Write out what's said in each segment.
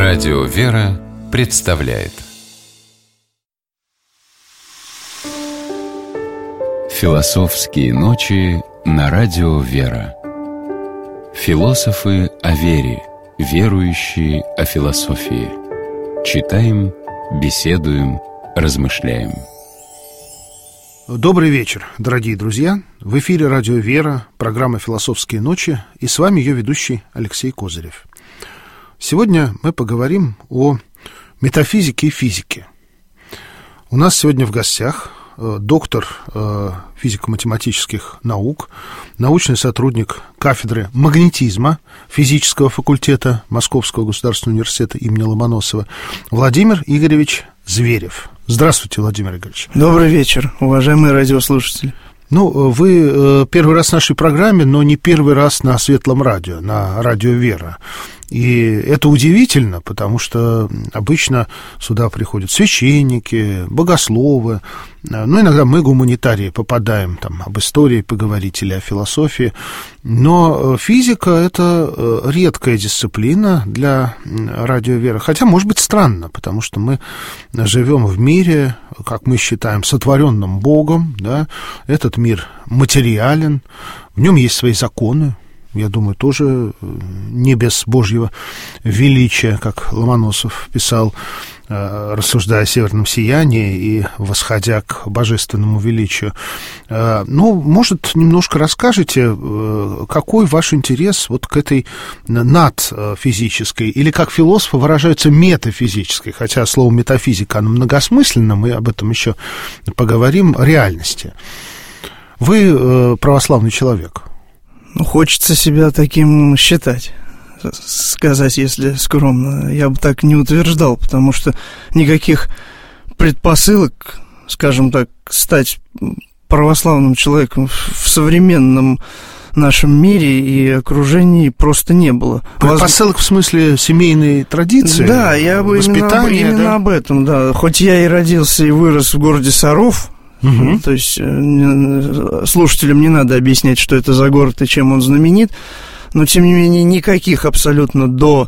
Радио «Вера» представляет Философские ночи на Радио «Вера». Философы о вере, верующие о философии. Читаем, беседуем, размышляем. Добрый вечер, дорогие друзья. В эфире Радио «Вера», программа «Философские ночи», и с вами ее ведущий Алексей Козырев. Сегодня мы поговорим о метафизике и физике. У нас сегодня в гостях доктор физико-математических наук, научный сотрудник кафедры магнетизма физического факультета Московского государственного университета имени Ломоносова Владимир Игоревич Зверев. Здравствуйте, Владимир Игоревич. Добрый вечер, уважаемые радиослушатели. Вы первый раз в нашей программе, но не первый раз на Светлом радио, на Радио «Вера». И это удивительно, потому что обычно сюда приходят священники, богословы, иногда мы, гуманитарии, попадаем там об истории поговорить или о философии, но физика – это редкая дисциплина для Радио «Вера», хотя, может быть, странно, потому что мы живем в мире, как мы считаем, сотворенным Богом, да? Этот мир материален, в нем есть свои законы, я думаю, тоже не без Божьего величия, как Ломоносов писал, рассуждая о северном сиянии и восходя к божественному величию. Может, немножко расскажете, какой ваш интерес вот к этой надфизической, или, как философы выражаются, метафизической, хотя слово метафизика, оно многосмысленно, мы об этом еще поговорим, реальности. Вы православный человек. Хочется себя таким считать, сказать, если скромно. Я бы так не утверждал, потому что никаких предпосылок, скажем так, стать православным человеком в современном нашем мире и окружении просто не было. Предпосылок в смысле семейной традиции? Да, я бы именно об этом, да. Хоть я и родился и вырос в городе Саров, то есть слушателям не надо объяснять, что это за город и чем он знаменит, но, тем не менее, никаких абсолютно до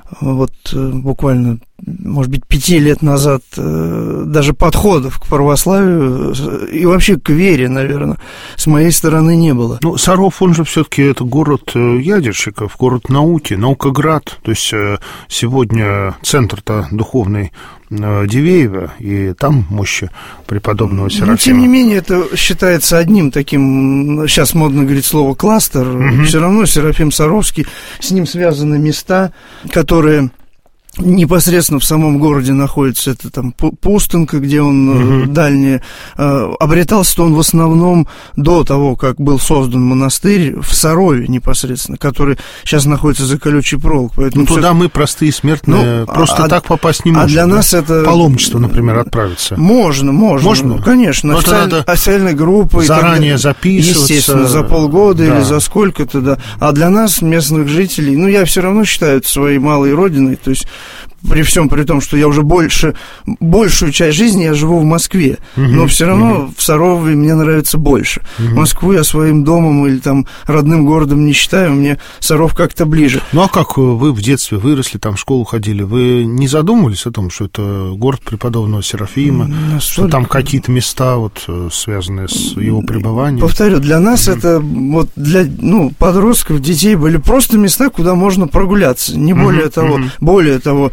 буквально, может быть, 5 лет назад даже подходов к православию и вообще к вере, наверное, с моей стороны не было. Саров, он же все-таки это город ядерщиков, город науки, Наукоград, то есть сегодня центр-то духовный Дивеева, и там мощи преподобного Серафима. Тем не менее, это считается одним таким, сейчас модно говорить слово кластер, все равно Серафим Саровский, с ним связаны места, которые непосредственно в самом городе находится. Это там Пустынка, где он дальнее. Обретался-то он в основном до того, как был создан монастырь в Сарове непосредственно, который сейчас находится за колючей проволокой. Поэтому туда мы, простые смертные, просто так попасть не можем. А для нас это... Паломничество, например, отправиться. Можно? Конечно. Официальной группой. Заранее записываться. Естественно, за полгода или за сколько-то, да. А для нас, местных жителей, я все равно считаю это своей малой родиной, то есть при том, что я уже большую часть жизни я живу в Москве, но все равно в Сарове мне нравится больше. Москву я своим домом или там родным городом не считаю, мне Саров как-то ближе. А как вы в детстве выросли, там в школу ходили, вы не задумывались о том, что это город преподобного Серафима, что там какие-то места связанные с его пребыванием? Повторю, для нас это для подростков, детей были просто места, куда можно прогуляться, не более того. Более того,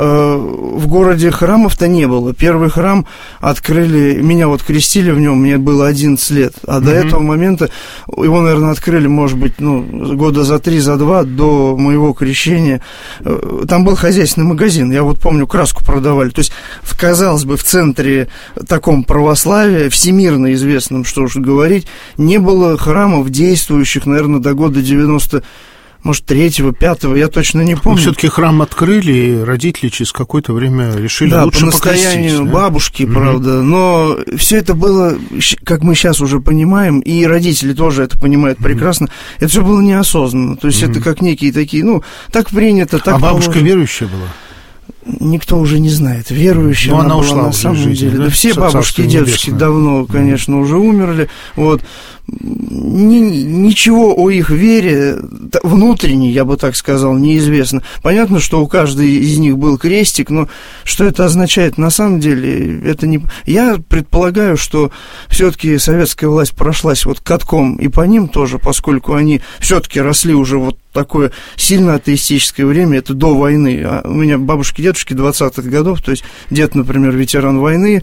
в городе храмов-то не было. Первый храм открыли, меня крестили в нем, мне было 11 лет, а до этого момента его, наверное, открыли, может быть, года за 3, за 2 до моего крещения. Там был хозяйственный магазин, я помню, краску продавали. То есть, казалось бы, в центре таком православия, всемирно известном, что уж говорить, не было храмов действующих, наверное, до года 90, может, 3-го, 5-го, я точно не помню. Все-таки храм открыли, и родители через какое-то время решили лучше покрестить. Да, по настоянию бабушки, правда, но все это было, как мы сейчас уже понимаем, и родители тоже это понимают прекрасно, это все было неосознанно, то есть это как некие такие, так принято, так бабушка положено. Верующая была? Никто уже не знает, верующая она была ушла на самом жизни, деле. Да, все бабушки и дедушки давно, конечно, уже умерли. ничего о их вере внутренней, я бы так сказал, неизвестно. Понятно, что у каждой из них был крестик, но что это означает на самом деле, это не... Я предполагаю, что все-таки советская власть прошлась вот катком и по ним тоже, поскольку они все-таки росли уже вот такое сильно атеистическое время, это до войны. А у меня бабушки, дедушки 20-х годов, то есть дед, например, ветеран войны,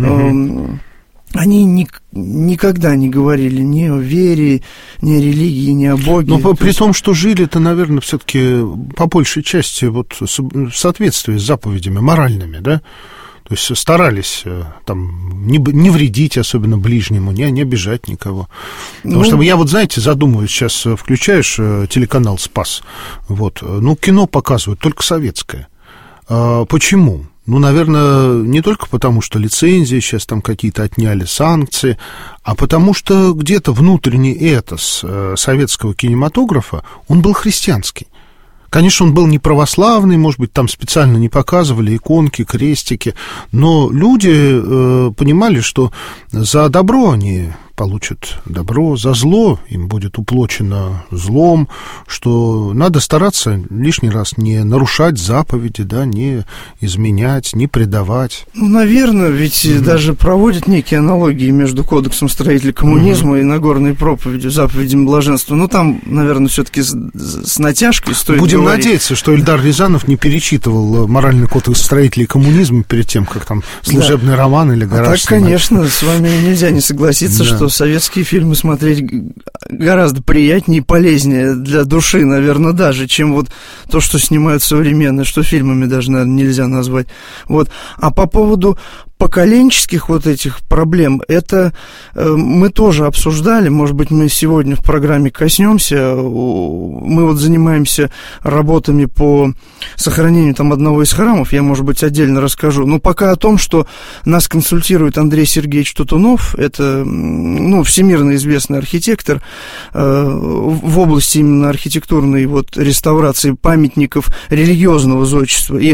они никогда не говорили ни о вере, ни о религии, ни о Боге. Но при том, что жили-то, наверное, все-таки по большей части вот в соответствии с заповедями моральными, да? То есть старались там не вредить особенно ближнему, не обижать никого. Потому что я вот, знаете, задумываюсь, сейчас включаешь телеканал «Спас», вот, кино показывают только советское. Почему? Наверное, не только потому, что лицензии сейчас там какие-то отняли, санкции, а потому что где-то внутренний этос советского кинематографа, он был христианский. Конечно, он был не православный, может быть, там специально не показывали иконки, крестики, но люди понимали, что за добро они получат добро, за зло им будет уплочено злом, что надо стараться лишний раз не нарушать заповеди, да, не изменять, не предавать. Наверное, ведь даже проводят некие аналогии между кодексом строителей коммунизма и Нагорной проповедью, заповедями блаженства. Там, наверное, все-таки с натяжкой стоит Будем говорить. надеяться, что Эльдар Рязанов не перечитывал моральный кодекс строителей коммунизма перед тем, как там служебный роман или гараж. Так, конечно, с вами нельзя не согласиться, что советские фильмы смотреть гораздо приятнее и полезнее для души, наверное, даже, чем вот то, что снимают современные, что фильмами даже, наверное, нельзя назвать. Вот. А по поводу поколенческих вот этих проблем, это мы тоже обсуждали, может быть, мы сегодня в программе коснемся. Мы вот занимаемся работами по сохранению там одного из храмов, я, может быть, отдельно расскажу, но пока о том, что нас консультирует Андрей Сергеевич Тутунов, это, всемирно известный архитектор в области именно архитектурной вот реставрации памятников религиозного зодчества, и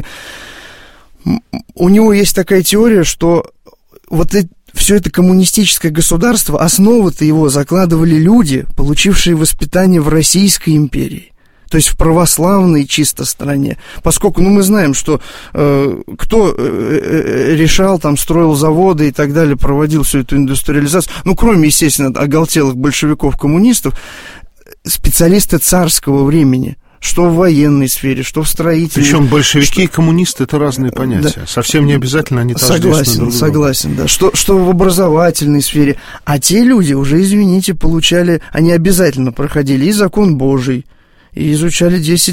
у него есть такая теория, что вот все это коммунистическое государство, основы-то его закладывали люди, получившие воспитание в Российской империи, то есть в православной чисто стране. Поскольку, мы знаем, что кто решал, там, строил заводы и так далее, проводил всю эту индустриализацию, кроме, естественно, оголтелых большевиков-коммунистов, специалисты царского времени, что в военной сфере, что в строительной. Причем большевики и коммунисты — это разные понятия. Да. Совсем не обязательно они тождественны друг другу. Согласен, да. Что в образовательной сфере. А те люди уже, извините, получали, они обязательно проходили и закон Божий, и изучали 10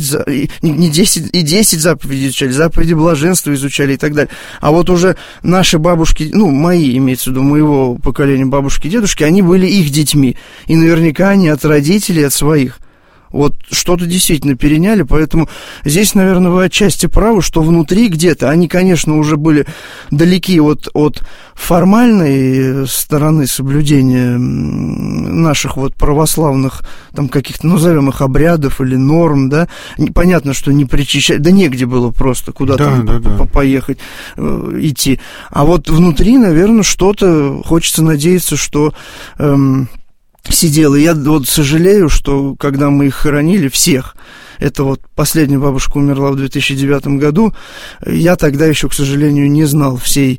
заповедей изучали, заповеди блаженства изучали и так далее. А вот уже наши бабушки, мои, имеется в виду, моего поколения бабушки и дедушки, они были их детьми. И наверняка они от родителей, от своих. Вот что-то действительно переняли, поэтому здесь, наверное, вы отчасти правы, что внутри где-то они, конечно, уже были далеки от формальной стороны соблюдения наших вот православных, там, каких-то, назовем их, обрядов или норм, да. Понятно, что не причащать, да негде было просто куда-то поехать, идти. А вот внутри, наверное, что-то, хочется надеяться, что... сидела. Я вот сожалею, что когда мы их хоронили, всех, это вот последняя бабушка умерла в 2009 году, я тогда еще, к сожалению, не знал всей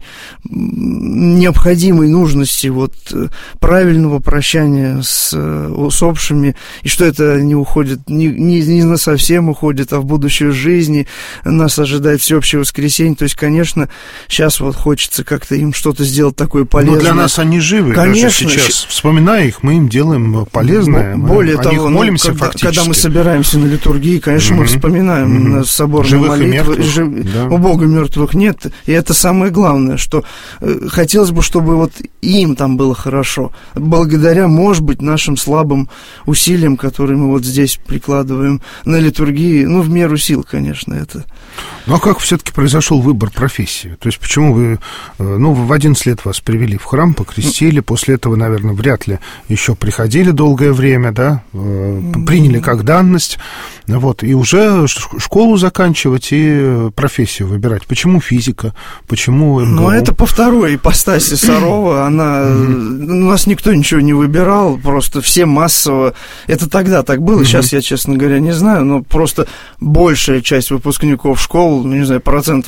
необходимой нужности вот правильного прощания с усопшими, и что это не уходит, не насовсем уходит, а в будущую жизнь, нас ожидает всеобщее воскресенье. То есть, конечно, сейчас вот хочется как-то им что-то сделать такое полезное. Но для нас они живы, конечно, даже сейчас. Вспоминая их, мы им делаем полезное. Более того, молимся когда мы собираемся на литургии, конечно, мы вспоминаем соборные молитвы. У Бога мертвых нет. И это самое главное, что хотелось бы, чтобы вот им там было хорошо. Благодаря, может быть, нашим слабым усилиям, которые мы вот здесь прикладываем на литургии, в меру сил, конечно, это. А как все-таки произошел выбор профессии? То есть почему вы, в 11 лет вас привели в храм, покрестили, после этого, наверное, вряд ли еще приходили долгое время, да, приняли как данность. Вот, и уже школу заканчивать и профессию выбирать. Почему физика? Почему МГУ? Ну, это по второй ипостаси Сарова. Она... У нас никто ничего не выбирал, просто все массово... Это тогда так было, сейчас я, честно говоря, не знаю, но просто большая часть выпускников школ, ну, не знаю,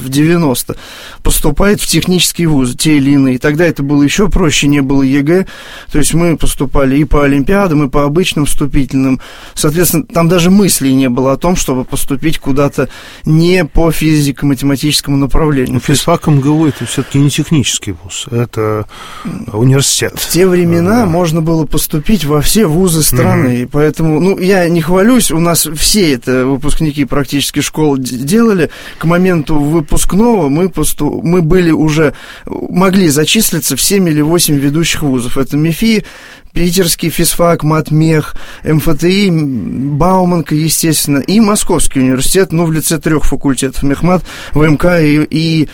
90% поступает в технические вузы, те или иные. Тогда это было еще проще, не было ЕГЭ. То есть мы поступали и по олимпиадам, и по обычным вступительным. Соответственно, там даже мыслей не было о том, чтобы поступить куда-то не по физико-математическому направлению. Физфак МГУ – это все-таки не технический вуз, это университет. В те времена можно было поступить во все вузы страны, и поэтому, ну, я не хвалюсь, у нас все это выпускники практически школ делали. К моменту выпускного мы были уже, могли зачислиться в 7 или 8 ведущих вузов. Это МИФИ, Питерский физфак, МатМех, МФТИ, Бауманка, естественно, и Московский университет, ну, в лице 3 факультетов, Мехмат, ВМК и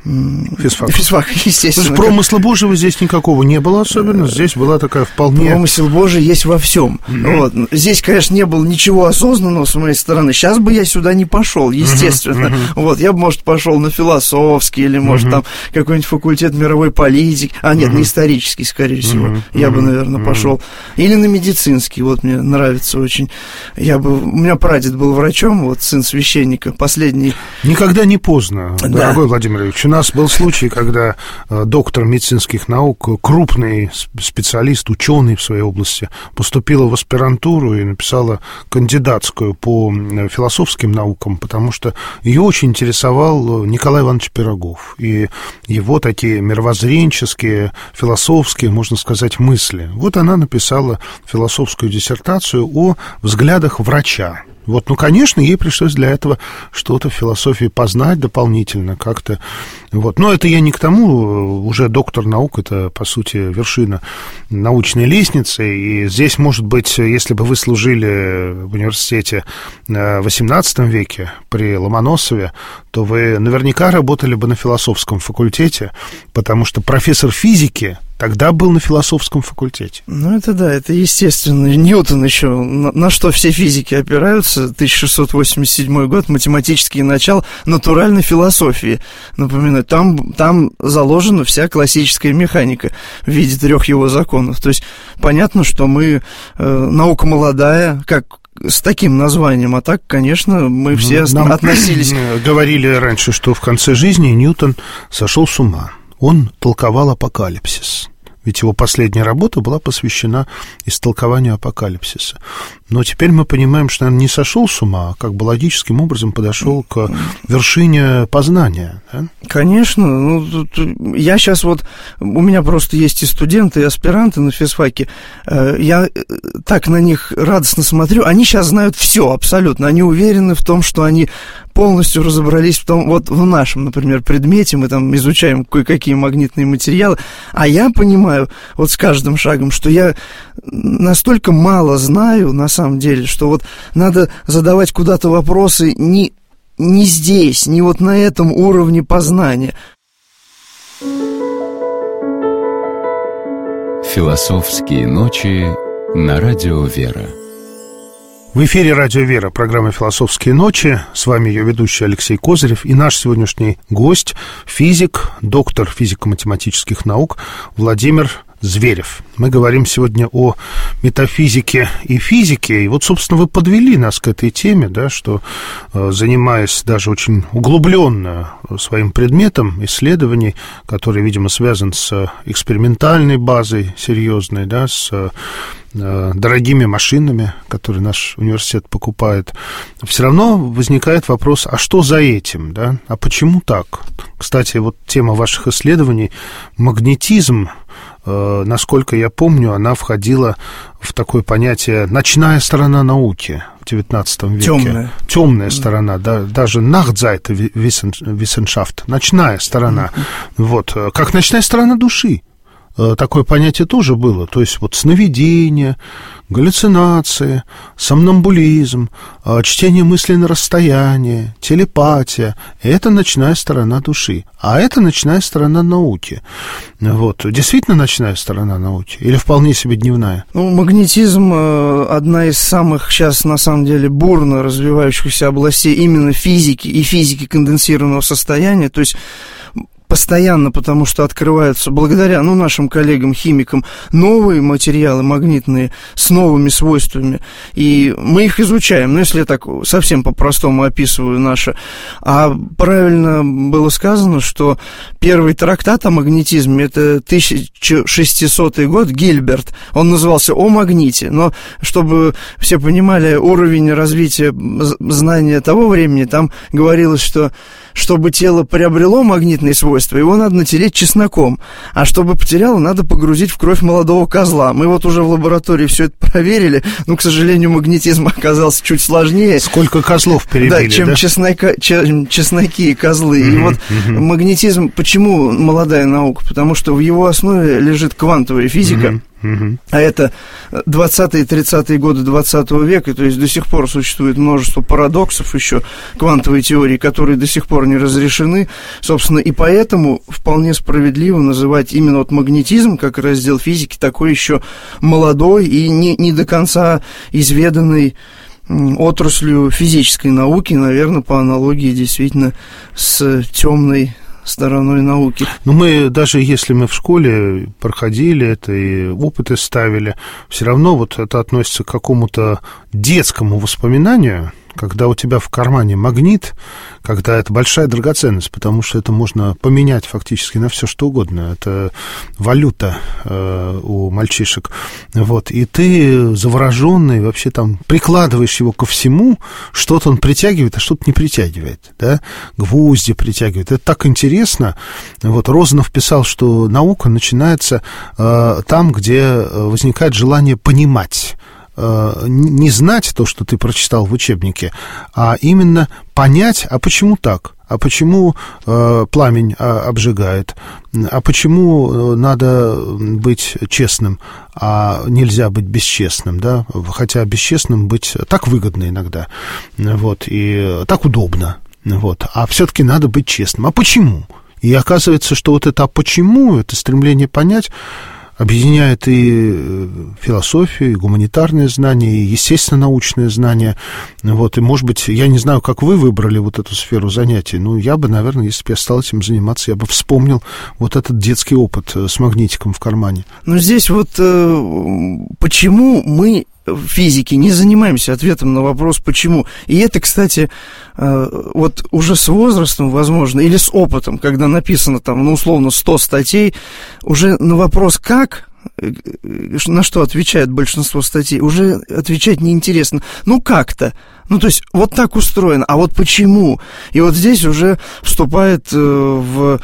физфак, естественно. Промысла Божьего здесь никакого не было особенно, здесь была такая вполне... Промысел Божий есть во всем. Вот. Здесь, конечно, не было ничего осознанного с моей стороны. Сейчас бы я сюда не пошел, естественно. Вот. Я бы, может, пошел на философский или, может, там какой-нибудь факультет мировой политики. Нет, не исторический, скорее всего. Я бы, наверное, пошел. Или на медицинский. Вот мне нравится очень. У меня прадед был врачом, вот сын священника, последний. Никогда не поздно, дорогой Владимир Ильич. У нас был случай, когда доктор медицинских наук, крупный специалист, ученый в своей области, поступила в аспирантуру и написала кандидатскую по философским наукам, потому что ее очень интересовал Николай Иванович Пирогов и его такие мировоззренческие, философские, можно сказать, мысли. Вот она написала философскую диссертацию о взглядах врача. Вот, ну, конечно, ей пришлось для этого что-то в философии познать дополнительно как-то. Вот. Но это я не к тому, уже доктор наук, это, по сути, вершина научной лестницы. И здесь, может быть, если бы вы служили в университете в XVIII веке при Ломоносове, то вы наверняка работали бы на философском факультете, потому что профессор физики тогда был на философском факультете. Ну, это да, это естественно. Ньютон еще, на что все физики опираются, 1687 год, математические начала натуральной философии. Напоминаю, там заложена вся классическая механика в виде 3 его законов. То есть понятно, что мы наука молодая, как с таким названием, а так, конечно, мы все относились... Говорили раньше, что в конце жизни Ньютон сошел с ума. Он толковал апокалипсис. Ведь его последняя работа была посвящена истолкованию апокалипсиса. Но теперь мы понимаем, что он не сошел с ума, а как бы логическим образом подошел к вершине познания. Да? Конечно. Ну, я сейчас вот... У меня просто есть и студенты, и аспиранты на физфаке. Я так на них радостно смотрю. Они сейчас знают все абсолютно. Они уверены в том, что они полностью разобрались в том... Вот в нашем, например, предмете мы там изучаем кое-какие магнитные материалы. А я понимаю вот с каждым шагом, что я настолько мало знаю, на самом деле, что вот надо задавать куда-то вопросы не здесь, не вот на этом уровне познания. Философские ночи на Радио Вера. В эфире «Радио Вера», программа «Философские ночи». С вами ее ведущий Алексей Козырев и наш сегодняшний гость, физик, доктор физико-математических наук Владимир Зверев. Мы говорим сегодня о метафизике и физике. И вот, собственно, вы подвели нас к этой теме, да, что, занимаясь даже очень углубленно своим предметом исследований, который, видимо, связан с экспериментальной базой серьезной, да, с дорогими машинами, которые наш университет покупает, все равно возникает вопрос, а что за этим, да? А почему так? Кстати, вот тема ваших исследований — магнетизм, насколько я помню, она входила в такое понятие «ночная сторона науки» в XIX веке. Темная сторона, да, даже Nachtseite Wissenschaft, ночная сторона. Вот, как ночная сторона души. такое понятие тоже было. То есть вот сновидение, галлюцинации, сомнамбулизм, чтение мыслей на расстояние, телепатия – это ночная сторона души. А это ночная сторона науки. Вот. Действительно ночная сторона науки? Или вполне себе дневная? Ну, магнетизм – одна из самых сейчас, на самом деле, бурно развивающихся областей именно физики и физики конденсированного состояния. То есть постоянно, потому что открываются, благодаря нашим коллегам-химикам, новые материалы магнитные с новыми свойствами. И мы их изучаем. Если я так совсем по-простому описываю наше. А правильно было сказано, что первый трактат о магнетизме, это 1600 год, Гильберт, он назывался «О магните». Но, чтобы все понимали уровень развития знания того времени, там говорилось, что чтобы тело приобрело магнитные свойства, его надо натереть чесноком, а чтобы потеряло, надо погрузить в кровь молодого козла. Мы вот уже в лаборатории все это проверили, но, к сожалению, магнетизм оказался чуть сложнее. Сколько козлов перебили, чем чесноки и козлы. И вот магнетизм, почему молодая наука? Потому что в его основе лежит квантовая физика. А это 20-е и 30-е годы 20 века, то есть до сих пор существует множество парадоксов еще квантовой теории, которые до сих пор не разрешены, собственно, и поэтому вполне справедливо называть именно вот магнетизм, как раздел физики, такой еще молодой и не до конца изведанный отраслью физической науки, наверное, по аналогии действительно с темной стороной науки. Но мы, даже если мы в школе проходили это и опыты ставили, все равно вот это относится к какому-то детскому воспоминанию, когда у тебя в кармане магнит, когда это большая драгоценность, потому что это можно поменять фактически на все что угодно. Это валюта у мальчишек. Вот. И ты завороженный вообще там прикладываешь его ко всему, что-то он притягивает, а что-то не притягивает. Да? Гвозди притягивает. Это так интересно. Вот. Розанов писал, что наука начинается там, где возникает желание понимать. Не знать то, что ты прочитал в учебнике, а именно понять, а почему так, а почему пламень обжигает, а почему надо быть честным, а нельзя быть бесчестным, да, хотя бесчестным быть так выгодно иногда, вот, и так удобно, вот, а все-таки надо быть честным, а почему? И оказывается, что вот это «а почему», это стремление понять, объединяет и философию, и гуманитарные знания, и естественно-научные знания. Вот, и, может быть, я не знаю, как вы выбрали вот эту сферу занятий, но я бы, наверное, если бы я стал этим заниматься, я бы вспомнил вот этот детский опыт с магнитиком в кармане. Ну, здесь вот почему мы в физике не занимаемся ответом на вопрос «почему?». И это, кстати, вот уже с возрастом, возможно, или с опытом, когда написано там, условно, 100 статей, уже на вопрос «как?», на что отвечает большинство статей, уже отвечать неинтересно. Ну, как-то. Ну, то есть, вот так устроено. А вот почему? И вот здесь уже вступает в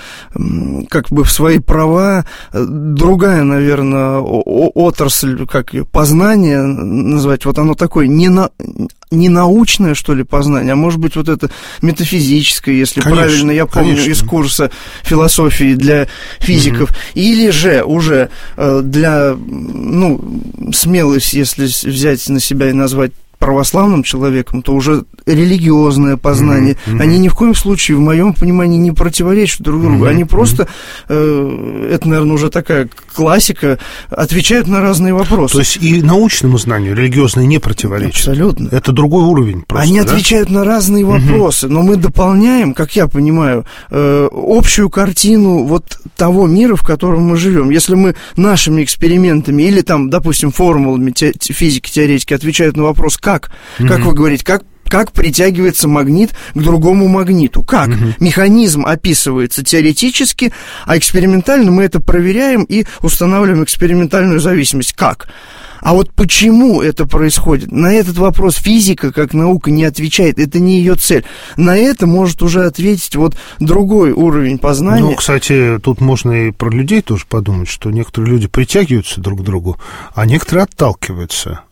свои права другая, наверное, отрасль, как ее, познание назвать. Вот оно такое не научное, что ли, познание, а может быть, вот это метафизическое, если конечно, правильно я помню, конечно. Из курса философии для физиков. Или же уже для, смелость, если взять на себя и назвать православным человеком, то уже религиозное познание, они ни в коем случае, в моем понимании, не противоречат друг другу. Они просто, это, наверное, уже такая классика, отвечают на разные вопросы. То есть и научному знанию религиозное не противоречит? Абсолютно. Это другой уровень просто, они да? отвечают на разные вопросы, но мы дополняем, как я понимаю, общую картину вот того мира, в котором мы живем. Если мы нашими экспериментами или там, допустим, формулами физики, теоретики отвечают на вопрос «как?», как вы говорите, как притягивается магнит к другому магниту? Как? Механизм описывается теоретически, а экспериментально мы это проверяем и устанавливаем экспериментальную зависимость. Как? А вот почему это происходит? На этот вопрос физика, как наука, не отвечает. Это не ее цель. На это может уже ответить вот другой уровень познания. Ну, кстати, тут можно и про людей тоже подумать, что некоторые люди притягиваются друг к другу, а некоторые отталкиваются.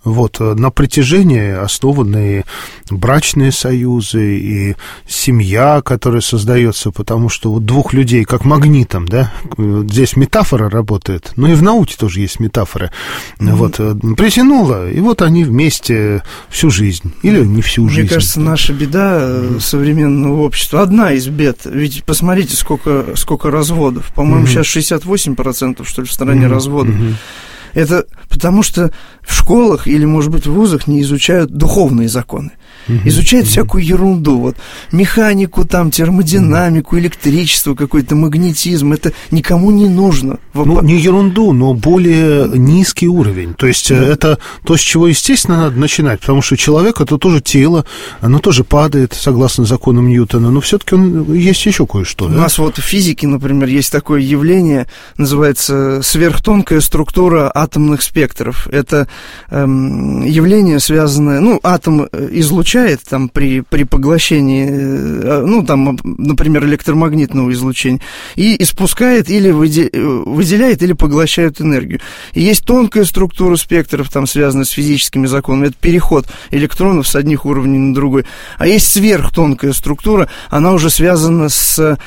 Вот, на притяжении основаны брачные союзы и семья, которая создается, потому что вот двух людей как магнитом, да, здесь метафора работает, но и в науке тоже есть метафоры. Вот, притянуло, и вот они вместе всю жизнь, или не всю жизнь. Мне кажется, наша беда современного общества, одна из бед, ведь посмотрите, сколько разводов, по-моему, сейчас 68%, что ли, в стране разводов. Это потому что в школах или, может быть, в вузах не изучают духовные законы. Изучают всякую ерунду, вот, механику, там, термодинамику, электричество, какой-то магнетизм. Это никому не нужно. Ну, не ерунду, но более низкий уровень. То есть это то, с чего, естественно, надо начинать, потому что человек — это тоже тело, оно тоже падает, согласно законам Ньютона, но все-таки есть еще кое-что. У нас вот в физике, например, есть такое явление, называется сверхтонкая структура атомных спектров. Это явление, связанное, ну, атом излучает там при поглощении, ну, там, например, электромагнитного излучения, и испускает или выделяет, или поглощает энергию. И есть тонкая структура спектров, там, связанная с физическими законами, это переход электронов с одних уровней на другой. А есть сверхтонкая структура, она уже связана с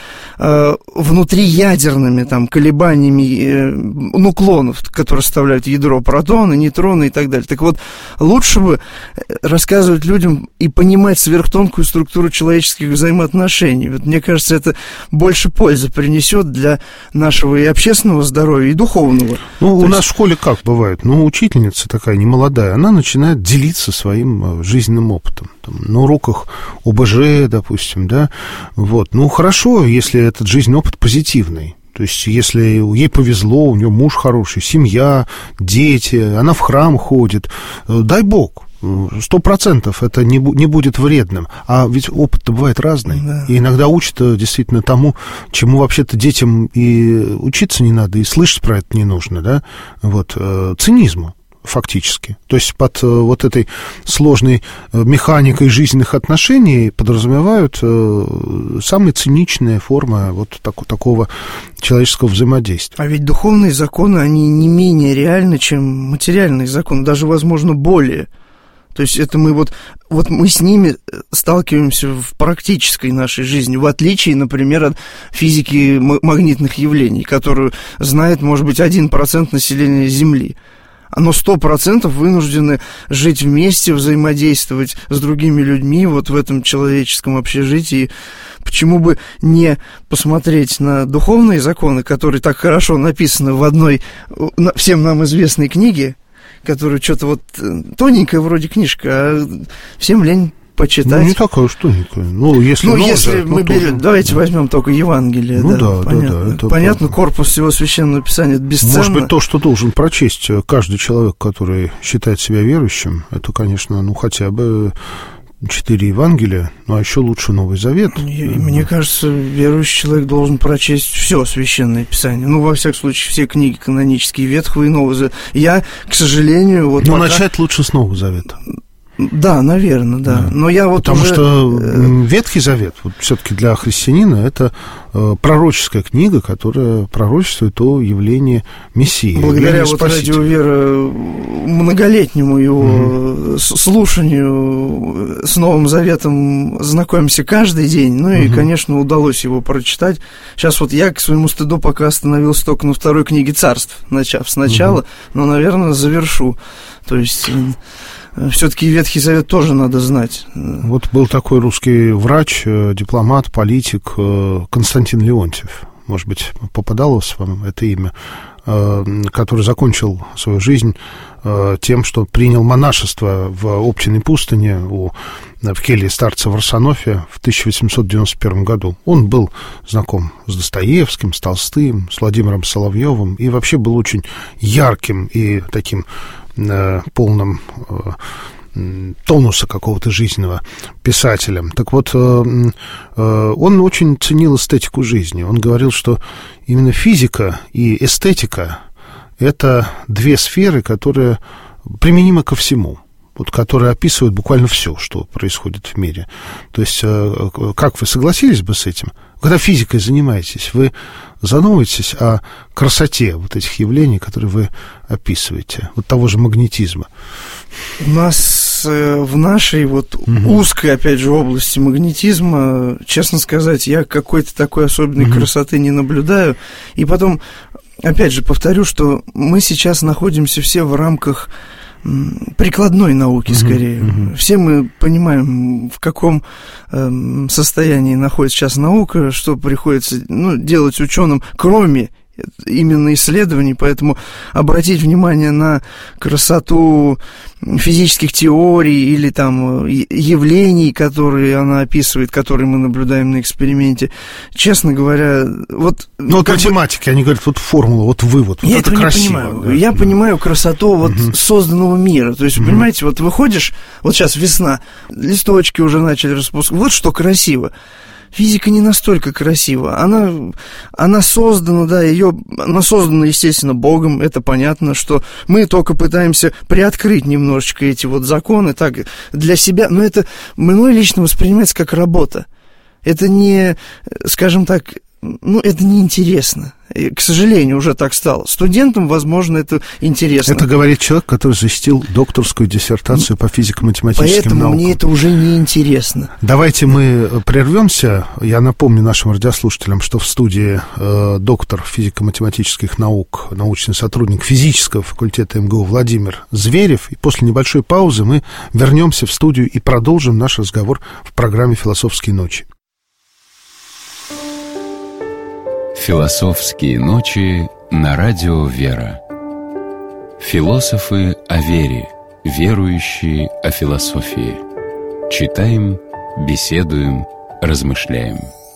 внутриядерными, там, колебаниями нуклонов, которые составляют ядро, протоны, нейтроны и так далее. Так вот, лучше бы рассказывать людям и понимать сверхтонкую структуру человеческих взаимоотношений. Вот, мне кажется, это больше пользы принесет для нашего и общественного здоровья, и духовного. Ну, у нас в школе как бывает? Ну, учительница такая немолодая, она начинает делиться своим жизненным опытом. Там, на уроках ОБЖ, допустим, да, вот. Ну, хорошо, если этот жизненный опыт позитивный. То есть, если ей повезло, у нее муж хороший, семья, дети, она в храм ходит, дай Бог. 100% это не будет вредным. А ведь опыт-то бывает разный. Да. И иногда учат действительно тому, чему вообще-то детям и учиться не надо, и слышать про это не нужно, да? Вот, цинизму. Фактически. То есть под вот этой сложной механикой жизненных отношений подразумевают самые циничные формы вот такого человеческого взаимодействия. А ведь духовные законы, они не менее реальны, чем материальные законы, даже, возможно, более. То есть это мы вот мы с ними сталкиваемся в практической нашей жизни, в отличие, например, от физики магнитных явлений, которую знает, может быть, 1% населения Земли. Оно 100% вынуждены жить вместе, взаимодействовать с другими людьми вот в этом человеческом общежитии. Почему бы не посмотреть на духовные законы, которые так хорошо написаны в одной всем нам известной книге, которая что-то вот тоненькая вроде книжка, а всем лень почитать. Ну, не такая уж тоненькая. Ну, если мы берем, давайте возьмем только Евангелие. Ну, да, понятно. Это понятно, корпус всего Священного Писания, это бесценно. Может быть, то, что должен прочесть каждый человек, который считает себя верующим, это, конечно, ну, хотя бы 4 Евангелия, ну, а еще лучше Новый Завет. Мне кажется, верующий человек должен прочесть все Священное Писание. Ну, во всяком случае, все книги канонические, Ветхого и Нового Завета. Я, к сожалению... Вот начать лучше с Нового Завета. Да, наверное, да. Но я вот Потому что Ветхий Завет, вот все-таки для христианина, это пророческая книга, которая пророчествует о явлении Мессии. Благодаря вот Радио Вера многолетнему его слушанию с Новым Заветом знакомимся каждый день. Ну и, конечно, удалось его прочитать. Сейчас вот я, к своему стыду, пока остановился только на 2 книге Царств, начав сначала, но, наверное, завершу. То есть... Все-таки Ветхий Завет тоже надо знать. Вот был такой русский врач, дипломат, политик Константин Леонтьев. Может быть, попадалось вам это имя, который закончил свою жизнь тем, что принял монашество в Обчиной пустыне в келье старца в Арсенофе в 1891 году. Он был знаком с Достоевским, с Толстым, с Владимиром Соловьевым и вообще был очень ярким и таким полным тонуса какого-то жизненного писателем. Так вот, он очень ценил эстетику жизни. Он говорил, что именно физика и эстетика — это 2 сферы, которые применимы ко всему, вот, которые описывают буквально все, что происходит в мире. То есть, как вы согласились бы с этим? Когда физикой занимаетесь, вы задумываетесь о красоте вот этих явлений, которые вы описываете, вот того же магнетизма. У нас в нашей вот узкой, опять же, области магнетизма, честно сказать, я какой-то такой особенной красоты не наблюдаю. И потом, опять же, повторю, что мы сейчас находимся все в рамках прикладной науки, скорее. Все мы понимаем, в каком состоянии находится сейчас наука, что приходится делать ученым, кроме именно исследований, поэтому обратить внимание на красоту физических теорий или там явлений, которые она описывает, которые мы наблюдаем на эксперименте, честно говоря, вот... Ну, вот математики, они говорят, вот формула, вот вывод, вот это красиво. Я не понимаю. Да? Я понимаю красоту вот созданного мира. То есть, понимаете, вот выходишь, вот сейчас весна, листочки уже начали распускать, вот что красиво. Физика не настолько красива. Она создана, да, она создана, естественно, Богом, это понятно, что мы только пытаемся приоткрыть немножечко эти вот законы так для себя, но это мной лично воспринимается как работа. Это не, скажем так, это неинтересно. И, к сожалению, уже так стало. Студентам, возможно, это интересно. Это говорит человек, который защитил докторскую диссертацию по физико-математическим наукам. Поэтому мне это уже не интересно. Давайте мы прервемся. Я напомню нашим радиослушателям, что в студии доктор физико-математических наук, научный сотрудник физического факультета МГУ Владимир Зверев. И после небольшой паузы мы вернемся в студию и продолжим наш разговор в программе «Философские ночи». Философские ночи на радио «Вера». Философы о вере, верующие о философии. Читаем, беседуем, размышляем.